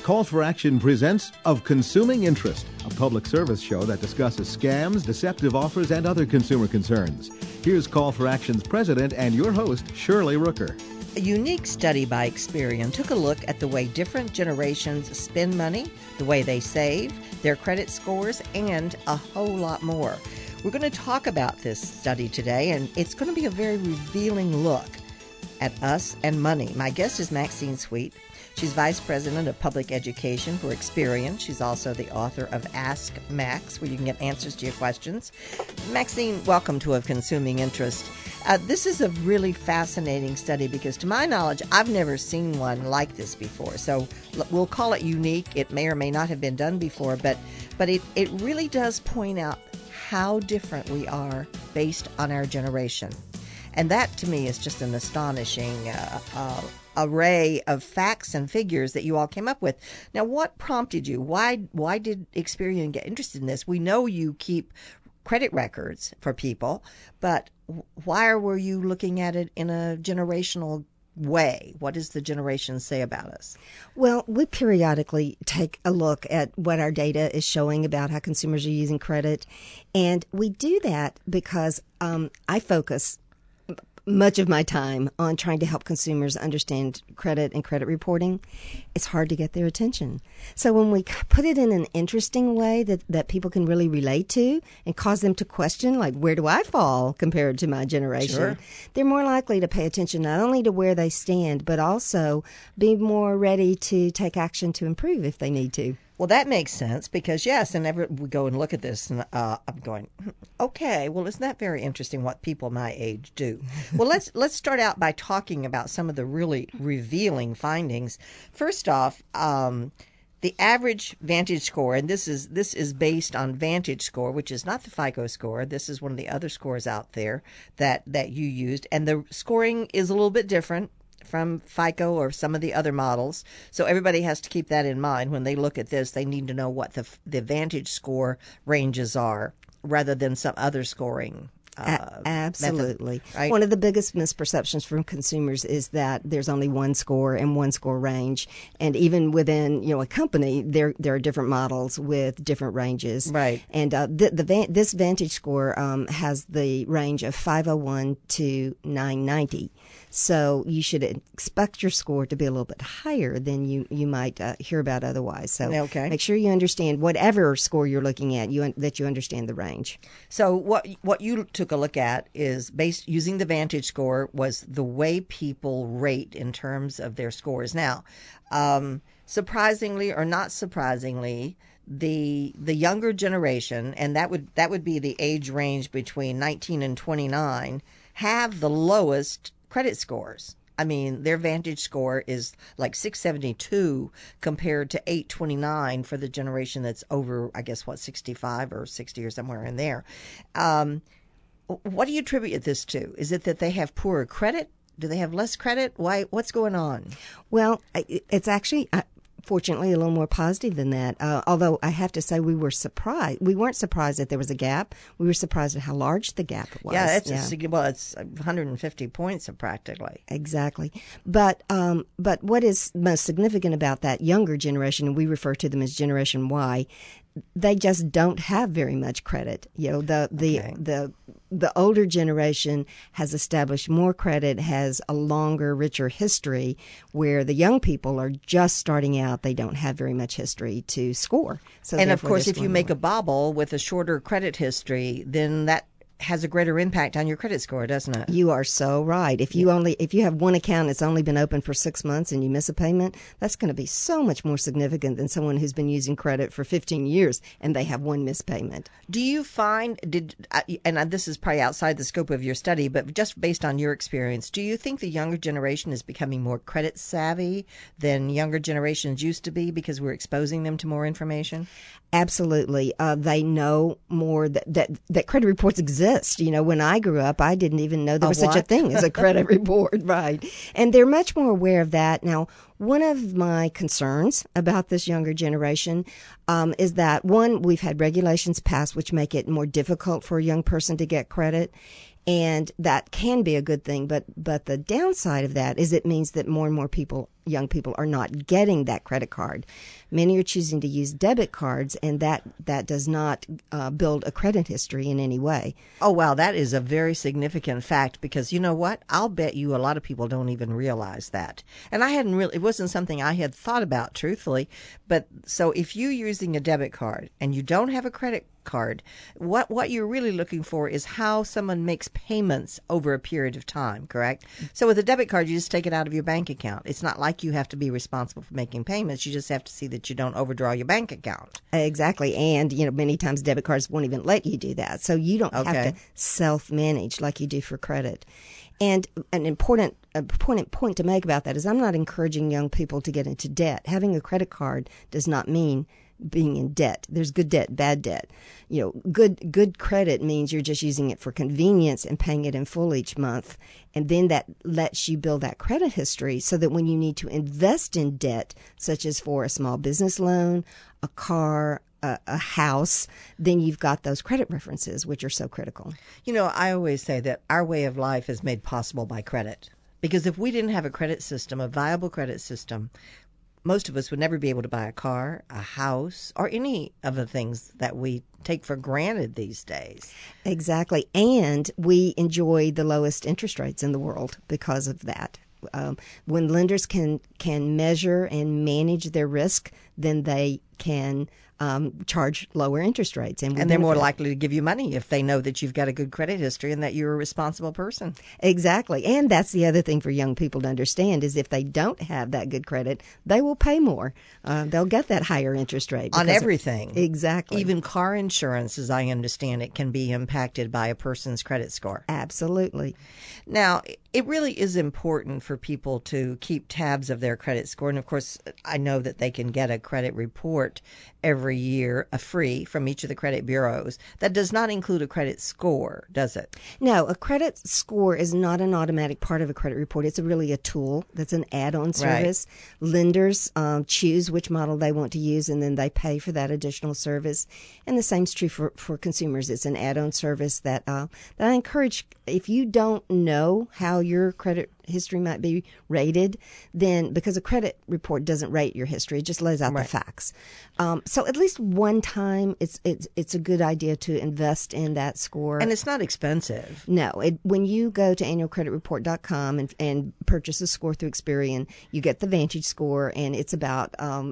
Call for Action presents Of Consuming Interest, a public service show that discusses scams, deceptive offers, and other consumer concerns. Here's Call for Action's president and your host, Shirley Rooker. A unique study by Experian took a look at the way different generations spend money, the way they save, their credit scores, and a whole lot more. We're going to talk about this study today, and it's going to be a very revealing look at us and money. My guest is Maxine Sweet. She's Vice President of Public Education for Experian. She's also the author of Ask Max, where you can get answers to your questions. Maxine, welcome to Of Consuming Interest. This is a really fascinating study because, to my knowledge, I've never seen one like this before. So we'll call it unique. It may or may not have been done before, but it really does point out how different we are based on our generation. And that, to me, is just an astonishing array of facts and figures that you all came up with. Now, what prompted you? Why did Experian get interested in this? We know you keep credit records for people, but why were you looking at it in a generational way? What does the generation say about us? Well, we periodically take a look at what our data is showing about how consumers are using credit, and we do that because I focus much of my time on trying to help consumers understand credit and credit reporting. It's hard to get their attention. So when we put it in an interesting way that people can really relate to and cause them to question, like, where do I fall compared to my generation? Sure. They're more likely to pay attention not only to where they stand, but also be more ready to take action to improve if they need to. Well, that makes sense because, yes, and we go and look at this, and I'm going, okay, well, isn't that very interesting what people my age do? Well, let's start out by talking about some of the really revealing findings. First off, the average Vantage score, and this is based on Vantage score, which is not the FICO score. This is one of the other scores out there that you used, and the scoring is a little bit different from FICO or some of the other models. So everybody has to keep that in mind. When they look at this, they need to know what the Vantage score ranges are rather than some other scoring absolutely. Method, right? One of the biggest misperceptions from consumers is that there's only one score and one score range. And even within a company, there are different models with different ranges. Right. And this Vantage score has the range of 501 to 990. So you should expect your score to be a little bit higher than you might hear about otherwise. So Make sure you understand whatever score you're looking at, that you understand the range. So what you took a look at is using the Vantage score was the way people rate in terms of their scores. Now, surprisingly or not surprisingly, the younger generation, and that would be the age range between 19 and 29, have the lowest credit scores. I mean, their Vantage score is like 672 compared to 829 for the generation that's over, I guess, 65 or 60 or somewhere in there. What do you attribute this to? Is it that they have poorer credit? Do they have less credit? Why? What's going on? Well, it's actually fortunately a little more positive than that. Although I have to say we were surprised. We weren't surprised that there was a gap. We were surprised at how large the gap was. Yeah, it's 150 points practically. Exactly. But what is most significant about that younger generation, and we refer to them as Generation Y, they just don't have very much credit. The older generation has established more credit, has a longer, richer history, where the young people are just starting out. They don't have very much history to score. And of course, if you make a bobble with a shorter credit history, then that has a greater impact on your credit score, doesn't it? You are so right. If you have one account that's only been open for 6 months and you miss a payment, that's going to be so much more significant than someone who's been using credit for 15 years and they have one missed payment. Do you find, and this is probably outside the scope of your study, but just based on your experience, do you think the younger generation is becoming more credit savvy than younger generations used to be because we're exposing them to more information? Absolutely. They know more that credit reports exist. When I grew up, I didn't even know there was such a thing as a credit report. Right. And they're much more aware of that. Now, one of my concerns about this younger generation is that, one, we've had regulations passed which make it more difficult for a young person to get credit. And that can be a good thing, but the downside of that is it means that more and more people young people are not getting that credit card. Many are choosing to use debit cards, and that does not build a credit history in any way. Oh, wow, that is a very significant fact, because you know what? I'll bet you a lot of people don't even realize that. And it wasn't something I had thought about, truthfully. But so if you're using a debit card and you don't have a credit card, what you're really looking for is how someone makes payments over a period of time, correct? So with a debit card, you just take it out of your bank account. It's not like you have to be responsible for making payments. You just have to see that you don't overdraw your bank account. Exactly. And, many times debit cards won't even let you do that. So you don't have to self-manage like you do for credit. And an important point to make about that is I'm not encouraging young people to get into debt. Having a credit card does not mean being in debt. There's good debt, bad debt. Good credit means you're just using it for convenience and paying it in full each month. And then that lets you build that credit history so that when you need to invest in debt, such as for a small business loan, a car, a house, then you've got those credit references, which are so critical. I always say that our way of life is made possible by credit. Because if we didn't have a credit system, a viable credit system, most of us would never be able to buy a car, a house, or any of the things that we take for granted these days. Exactly. And we enjoy the lowest interest rates in the world because of that. When lenders can measure and manage their risk, then they can charge lower interest rates. And they're more likely to give you money if they know that you've got a good credit history and that you're a responsible person. Exactly. And that's the other thing for young people to understand is if they don't have that good credit, they will pay more. They'll get that higher interest rate. On everything. Exactly. Even car insurance, as I understand it, can be impacted by a person's credit score. Absolutely. Now, it really is important for people to keep tabs of their credit score. And, of course, I know that they can get a credit report every year, free from each of the credit bureaus. That does not include a credit score, does it? No, a credit score is not an automatic part of a credit report. It's really a tool that's an add-on service. Right. Lenders choose which model they want to use, and then they pay for that additional service. And the same is true for consumers. It's an add-on service that I encourage. If you don't know how your credit history might be rated, then because a credit report doesn't rate your history, it just lays out the facts. So at least one time, it's a good idea to invest in that score. And it's not expensive. No. When you go to annualcreditreport.com and purchase a score through Experian, you get the Vantage score, and it's about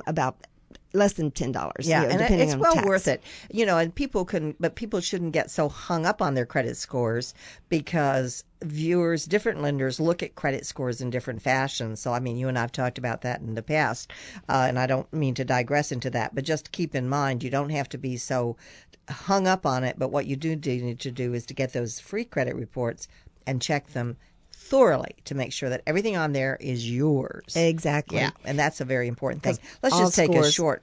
less than $10. Yeah, and it's well tax. worth it. And people shouldn't get so hung up on their credit scores because different lenders look at credit scores in different fashions. So, you and I have talked about that in the past, and I don't mean to digress into that, but just keep in mind, you don't have to be so hung up on it. But what you do need to do is to get those free credit reports and check them thoroughly to make sure that everything on there is yours. Exactly. Yeah, and that's a very important thing. Let's just take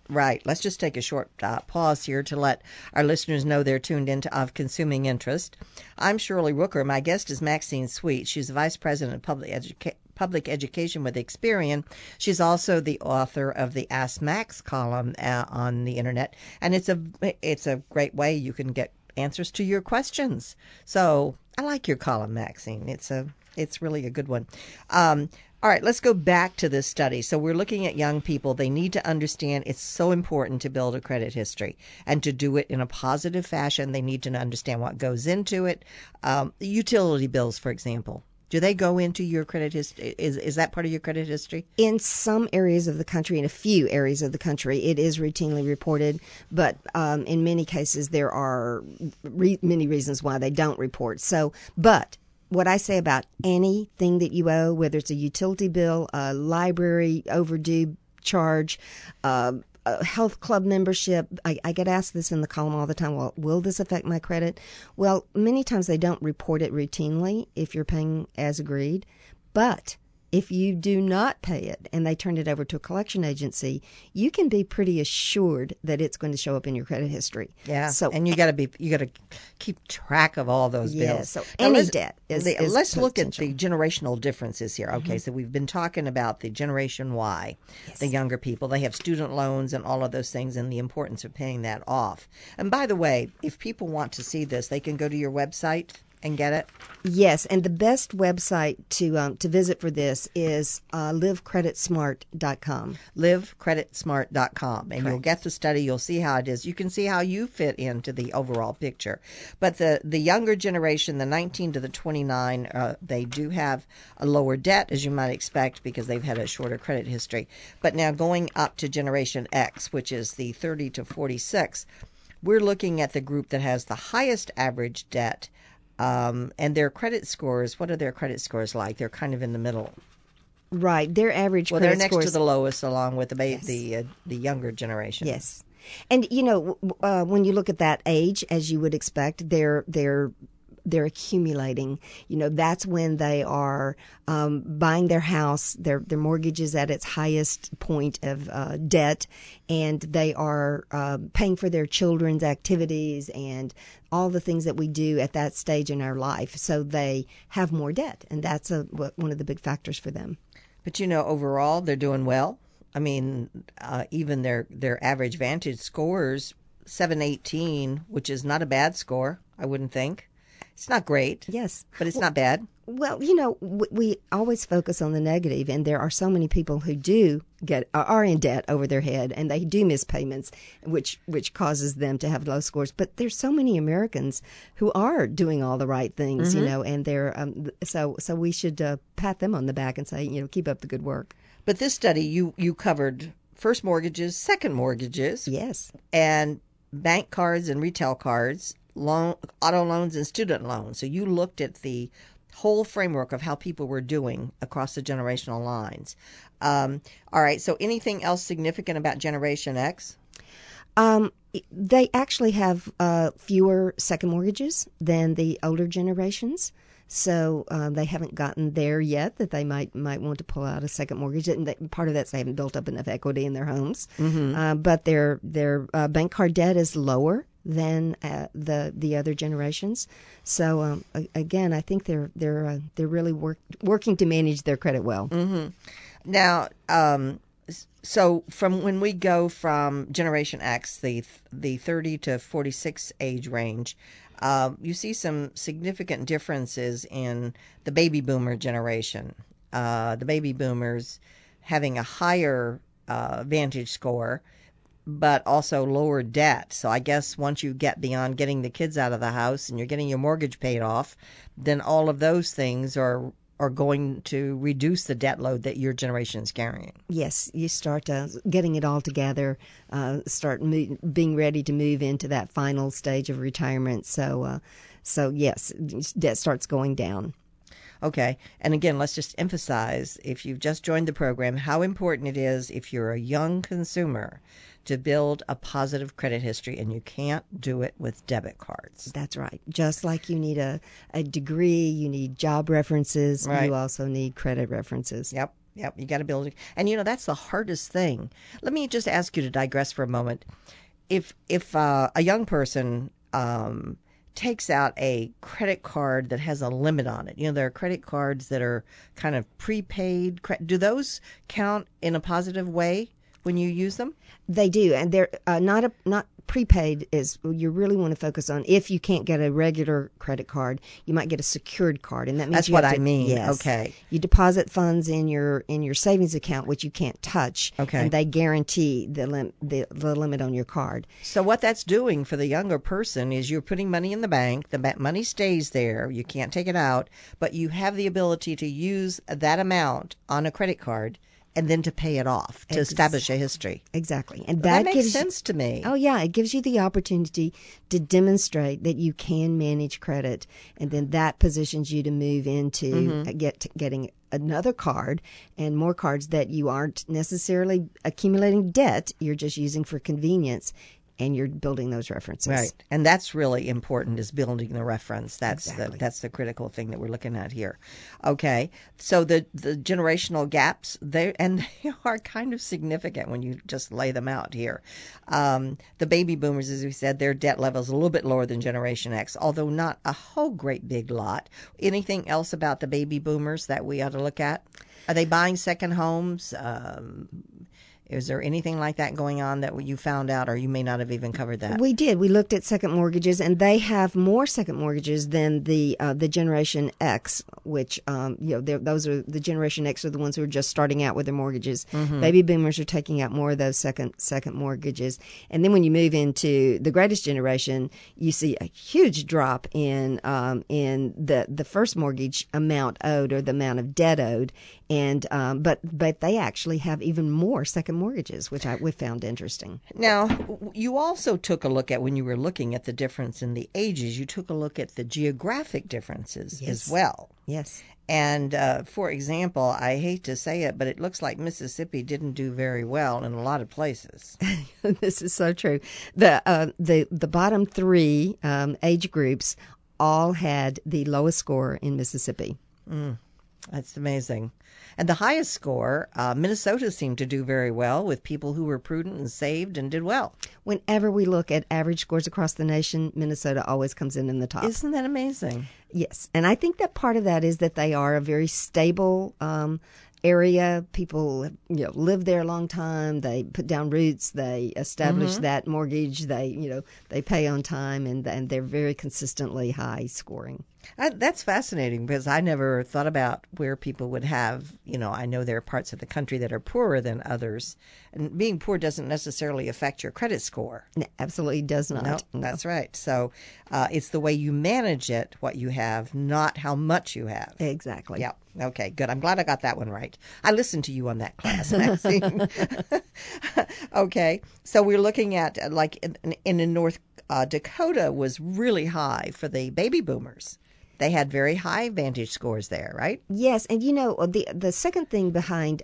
a short pause here to let our listeners know they're tuned into Of Consuming Interest. I'm Shirley Rooker. My guest is Maxine Sweet. She's the Vice President of Public Education with Experian. She's also the author of the Ask Max column on the internet, and it's a great way you can get answers to your questions. So I like your column, Maxine. It's really a good one. All right, let's go back to this study. So we're looking at young people. They need to understand it's so important to build a credit history and to do it in a positive fashion. They need to understand what goes into it. Utility bills, for example. Do they go into your credit history? Is that part of your credit history? In some areas of the country, in a few areas of the country, it is routinely reported. But in many cases, there are many reasons why they don't report. But what I say about anything that you owe, whether it's a utility bill, a library overdue charge, a health club membership, I get asked this in the column all the time, well, will this affect my credit? Well, many times they don't report it routinely if you're paying as agreed. But if you do not pay it and they turn it over to a collection agency, you can be pretty assured that it's going to show up in your credit history. Yeah. And you got to keep track of all those bills. Yeah, so any debt is let's look at the generational differences here. Okay, so we've been talking about the Generation Y, the younger people. They have student loans and all of those things and the importance of paying that off. And by the way, if people want to see this, they can go to your website and get it? Yes, and the best website to visit for this is livecreditsmart.com. livecreditsmart.com, and you'll get the study. You'll see how it is. You can see how you fit into the overall picture. But the younger generation, the 19 to the 29, they do have a lower debt, as you might expect, because they've had a shorter credit history. But now going up to Generation X, which is the 30 to 46, we're looking at the group that has the highest average debt. And their credit scores, what are their credit scores like? They're kind of in the middle. Right. Their average Well, credit they're next scores, to the lowest, along with the Yes. the younger generation. Yes. And, when you look at that age, as you would expect, they're accumulating. That's when they are buying their house. Their mortgage is at its highest point of debt, and they are paying for their children's activities and all the things that we do at that stage in our life. So they have more debt, and that's one of the big factors for them. But overall, they're doing well. I mean, even their average Vantage scores, 718, which is not a bad score, I wouldn't think. It's not great. Yes. But it's not bad. Well, we always focus on the negative, and there are so many people who are in debt over their head, and they do miss payments, which causes them to have low scores. But there's so many Americans who are doing all the right things, and they're so we should pat them on the back and say, keep up the good work. But this study, you covered first mortgages, second mortgages. Yes. And bank cards and retail cards, auto loans and student loans. So you looked at the whole framework of how people were doing across the generational lines. All right. So anything else significant about Generation X? They actually have fewer second mortgages than the older generations. So they haven't gotten there yet that they might want to pull out a second mortgage. And part of that's they haven't built up enough equity in their homes. But their bank card debt is lower than the other generations. So again, I think they're really working to manage their credit well. Now, so from when we go from Generation X, the 30 to 46 age range, you see some significant differences in the baby boomer generation. The baby boomers having a higher Vantage score, but also lower debt. So I guess once you get beyond getting the kids out of the house and you're getting your mortgage paid off, then all of those things are going to reduce the debt load that your generation is carrying. Yes, you start getting it all together, being ready to move into that final stage of retirement. So yes, debt starts going down. Okay. And again, let's just emphasize, if you've just joined the program, how important it is if you're a young consumer to build a positive credit history, and you can't do it with debit cards. That's right. Just like you need a degree, you need job references, Right. You also need credit references. Yep. You got to build it. And, that's the hardest thing. Let me just ask you to digress for a moment. If a young person takes out a credit card that has a limit on it, there are credit cards that are kind of prepaid. Do those count in a positive way when you use them? They do, and they're not prepaid is you really want to focus on. If you can't get a regular credit card, you might get a secured card, and that means That's you what have I to, mean. Yes, Okay. You deposit funds in your savings account, which you can't touch. Okay. And they guarantee the limit on your card. So what that's doing for the younger person is you're putting money in the bank. The money stays there. You can't take it out, but you have the ability to use that amount on a credit card and then to pay it off, to establish a history. Exactly. And That makes gives sense to me. Oh, yeah. It gives you the opportunity to demonstrate that you can manage credit. And then that positions you to move into getting another card and more cards that you aren't necessarily accumulating debt. You're just using for convenience. And you're building those references. Right. And that's really important, is building the reference. That's Exactly. that's the critical thing that we're looking at here. Okay. So the generational gaps, they are kind of significant when you just lay them out here. The baby boomers, as we said, their debt level is a little bit lower than Generation X, although not a whole great big lot. Anything else about the baby boomers that we ought to look at? Are they buying second homes? Is there anything like that going on that you found out, or you may not have even covered that? We did. We looked at second mortgages, and they have more second mortgages than the Generation X, which those are the Generation X are the ones who are just starting out with their mortgages. Mm-hmm. Baby boomers are taking out more of those second mortgages, and then when you move into the greatest generation, you see a huge drop in the first mortgage amount owed or the amount of debt owed, and but they actually have even more second mortgages, which we found interesting. Now, you also took a look at, when you were looking at the difference in the ages, you took a look at the geographic differences as well. Yes. And for example, I hate to say it, but it looks like Mississippi didn't do very well in a lot of places. This is so true. The bottom three age groups all had the lowest score in Mississippi. That's amazing. And the highest score, Minnesota seemed to do very well with people who were prudent and saved and did well. Whenever we look at average scores across the nation, Minnesota always comes in the top. Isn't that amazing? Yes. And I think that part of that is that they are a very stable area. People live there a long time. They put down roots. They establish that mortgage. They pay on time, and they're very consistently high scoring. That's fascinating, because I never thought about where people would have, I know there are parts of the country that are poorer than others, and being poor doesn't necessarily affect your credit score. No, absolutely does not. No, that's right. So it's the way you manage it, what you have, not how much you have. Exactly. Yeah. Okay, good. I'm glad I got that one right. I listened to you on that class, Maxine. Okay, so we're looking at, like, in North Dakota was really high for the baby boomers. They had very high Vantage scores there, right? Yes, and the second thing behind,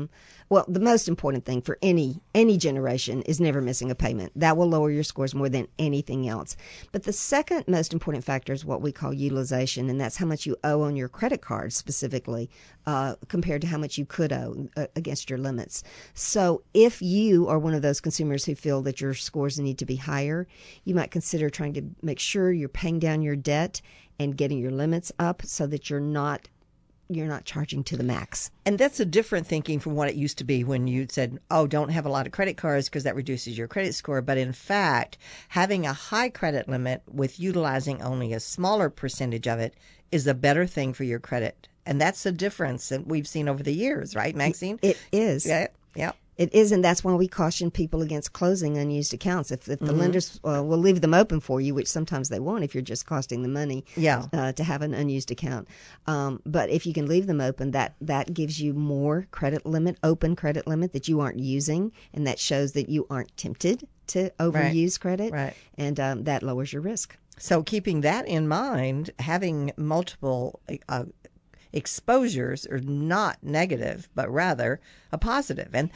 the most important thing for any generation is never missing a payment. That will lower your scores more than anything else. But the second most important factor is what we call utilization, and that's how much you owe on your credit card specifically compared to how much you could owe against your limits. So if you are one of those consumers who feel that your scores need to be higher, you might consider trying to make sure you're paying down your debt and getting your limits up so that you're not charging to the max. And that's a different thinking from what it used to be when you said, don't have a lot of credit cards because that reduces your credit score. But in fact, having a high credit limit with utilizing only a smaller percentage of it is a better thing for your credit. And that's a difference that we've seen over the years, right, Maxine? It is. Yeah. It is, and that's why we caution people against closing unused accounts. If the lenders will leave them open for you, which sometimes they won't if you're just costing them money to have an unused account. But if you can leave them open, that gives you more open credit limit that you aren't using, and that shows that you aren't tempted to overuse credit, and that lowers your risk. So keeping that in mind, having multiple exposures are not negative, but rather a positive. And,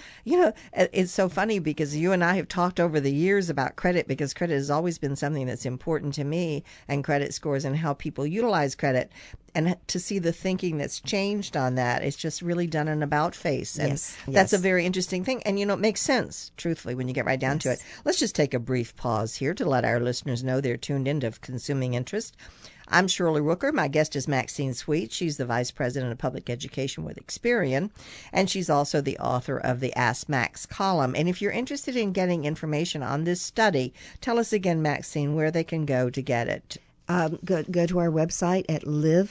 it's so funny because you and I have talked over the years about credit, because credit has always been something that's important to me, and credit scores and how people utilize credit. And to see the thinking that's changed on that, it's just really done an about face. And that's a very interesting thing. And, it makes sense, truthfully, when you get right down to it. Let's just take a brief pause here to let our listeners know they're tuned into Consuming Interest. I'm Shirley Rooker. My guest is Maxine Sweet. She's the Vice President of Public Education with Experian, and she's also the author of the Ask Max column. And if you're interested in getting information on this study, tell us again, Maxine, where they can go to get it. Go to our website at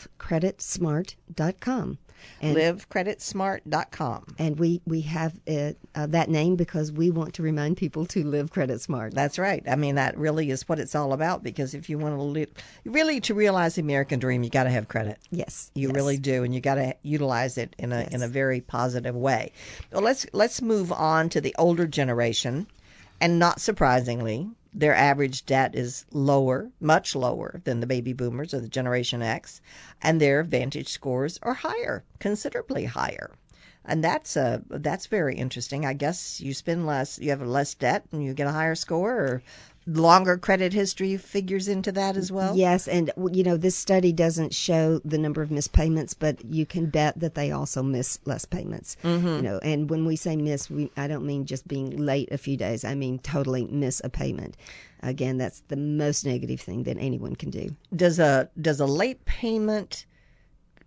livecreditsmart.com. livecreditsmart.com. And we have that name because we want to remind people to live credit smart. That's right. I mean, that really is what it's all about, because if you want to to realize the American dream, you got to have credit. Yes. You really do, and you got to utilize it in a very positive way. Well, let's move on to the older generation, and not surprisingly, their average debt is lower, much lower than the baby boomers or the Generation X, and their Vantage scores are higher, considerably higher. And that's very interesting. I guess you spend less, you have less debt, and you get a higher score, or longer credit history figures into that as well? Yes, and this study doesn't show the number of missed payments, but you can bet that they also miss less payments. Mm-hmm. And when we say miss, I don't mean just being late a few days. I mean totally miss a payment. Again, that's the most negative thing that anyone can do. Does a late payment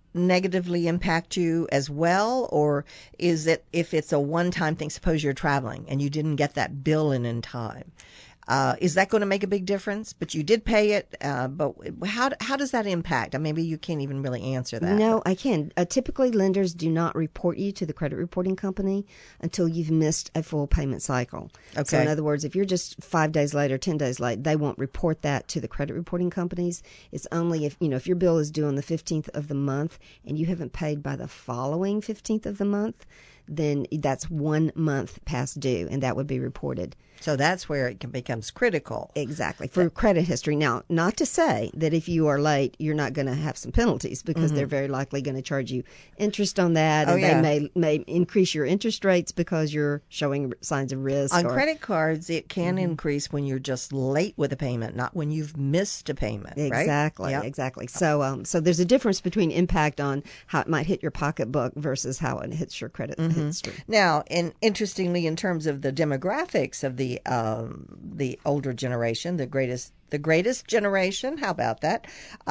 negatively impact you as well? Or is it, if it's a one-time thing, suppose you're traveling and you didn't get that bill in time, is that going to make a big difference? But you did pay it. But how does that impact? Maybe you can't even really answer that. No, I can. Typically, lenders do not report you to the credit reporting company until you've missed a full payment cycle. Okay. So in other words, if you're just 5 days late or 10 days late, they won't report that to the credit reporting companies. It's only if your bill is due on the 15th of the month and you haven't paid by the following 15th of the month, then that's 1 month past due, and that would be reported. So that's where it becomes critical. Exactly. For credit history. Now, not to say that if you are late, you're not going to have some penalties, because they're very likely going to charge you interest on that. Oh, and yeah. they may increase your interest rates because you're showing signs of risk. On credit cards, it can increase when you're just late with a payment, not when you've missed a payment, right? Exactly. Yep. Exactly. So there's a difference between impact on how it might hit your pocketbook versus how it hits your credit history. Now, and interestingly, in terms of the demographics of the older generation, the greatest generation, how about that?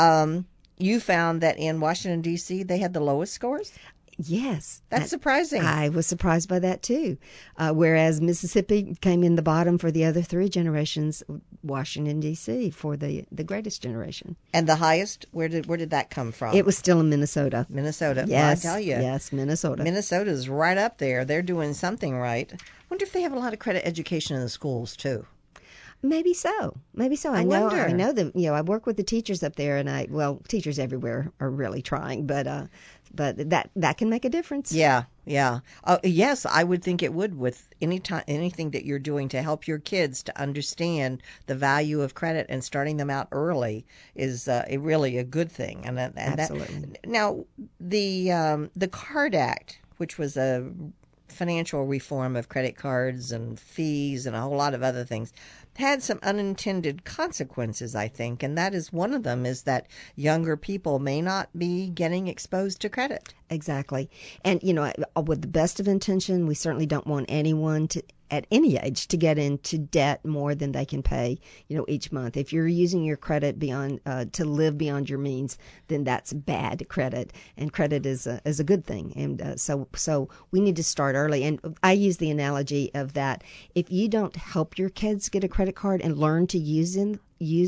You found that in Washington, D.C., they had the lowest scores? Yes. That's surprising. I was surprised by that, too. Whereas Mississippi came in the bottom for the other three generations, Washington, D.C. for the greatest generation. And the highest, where did that come from? It was still in Minnesota. Minnesota. Yes. Well, I tell you. Yes, Minnesota. Minnesota's right up there. They're doing something right. Wonder if they have a lot of credit education in the schools, too. Maybe so. I wonder. know that, I work with the teachers up there, and teachers everywhere are really trying, but that can make a difference. Yeah. Yes, I would think it would, with anything that you're doing to help your kids to understand the value of credit, and starting them out early is really a good thing. And Absolutely. Now, the CARD Act, which was a financial reform of credit cards and fees and a whole lot of other things, had some unintended consequences, I think, and that is one of them, is that younger people may not be getting exposed to credit. Exactly. And, with the best of intention, we certainly don't want anyone at any age to get into debt more than they can pay, each month. If you're using your credit beyond to live beyond your means, then that's bad credit, and credit is a good thing. And so we need to start early. And I use the analogy of that: if you don't help your kids get a credit card and learn to use them,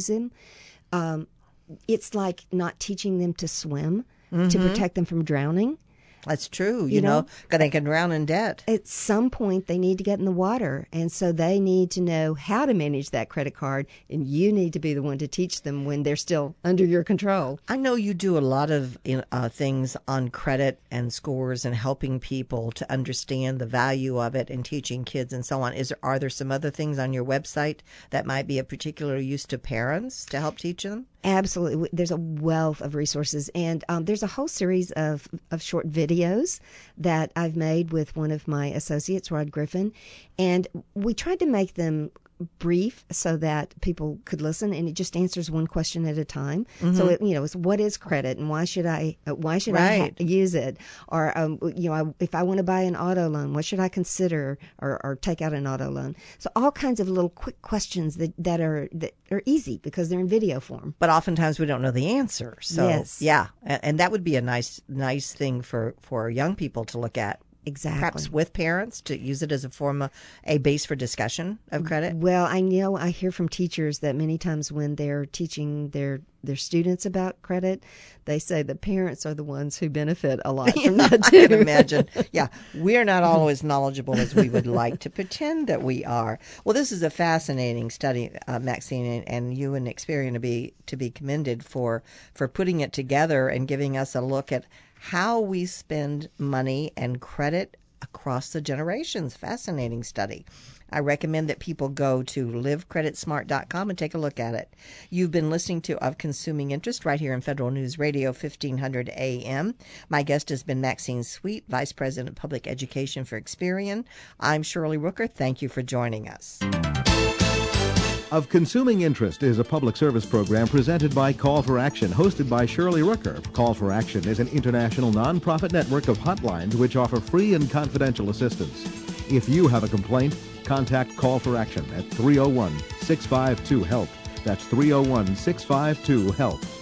it's like not teaching them to swim to protect them from drowning. That's true. Because they can drown in debt. At some point, they need to get in the water. And so they need to know how to manage that credit card. And you need to be the one to teach them when they're still under your control. I know you do a lot of things on credit and scores and helping people to understand the value of it and teaching kids and so on. Are there some other things on your website that might be of particular use to parents to help teach them? Absolutely. There's a wealth of resources, and there's a whole series of short videos that I've made with one of my associates, Rod Griffin, and we tried to make them brief so that people could listen, and it just answers one question at a time. So it's what is credit, and why should I use it, or if I want to buy an auto loan, what should I consider or take out an auto loan? So all kinds of little quick questions that are easy because they're in video form. But oftentimes we don't know the answer. So yes. Yeah, and that would be a nice thing for young people to look at. Exactly. Perhaps with parents, to use it as a base for discussion of credit? Well, I hear from teachers that many times when they're teaching their students about credit, they say the parents are the ones who benefit a lot from that too. I can imagine. Yeah, we're not always knowledgeable as we would like to pretend that we are. Well, this is a fascinating study, Maxine, and you and Experian to be commended for putting it together and giving us a look at how we spend money and credit across the generations. Fascinating study. I recommend that people go to livecreditsmart.com and take a look at it. You've been listening to Of Consuming Interest right here in Federal News Radio, 1500 AM. My guest has been Maxine Sweet, Vice President of Public Education for Experian. I'm Shirley Rooker. Thank you for joining us. Of Consuming Interest is a public service program presented by Call for Action, hosted by Shirley Rooker. Call for Action is an international nonprofit network of hotlines which offer free and confidential assistance. If you have a complaint, contact Call for Action at 301-652-HELP. That's 301-652-HELP.